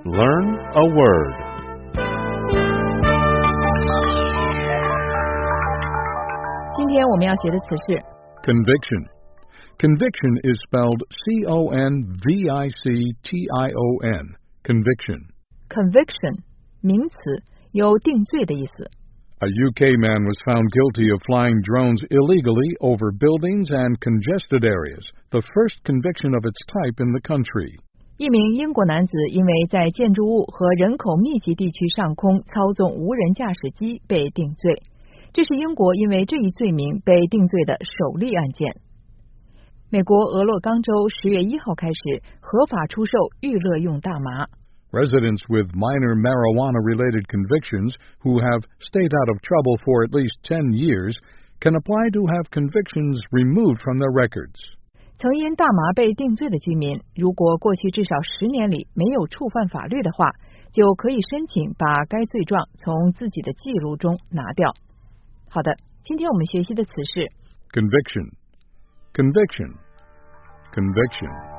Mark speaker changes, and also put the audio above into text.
Speaker 1: Learn a word.
Speaker 2: Conviction. Conviction is spelled C-O-N-V-I-C-T-I-O-N. Conviction.
Speaker 3: Conviction 名词，有定罪的意思。
Speaker 2: A UK man was found guilty of flying drones illegally over buildings and congested areas, the first conviction of its type in the country.
Speaker 3: 一名英国男子因为在建筑物和人口密集地区上空操纵无人驾驶机被定罪，这是英国因为这一罪名被定罪的首例案件。美国俄勒冈州10月1号开始合法出售娱乐用大麻。
Speaker 2: Residents with minor marijuana-related convictions who have stayed out of trouble for at least 10 years can apply to have convictions removed from their records.
Speaker 3: 曾因大麻被定罪的居民，如果过去至少10年里没有触犯法律的话，就可以申请把该罪状从自己的记录中拿掉。好的，今天我们学习的词是
Speaker 2: Conviction. Conviction. Conviction.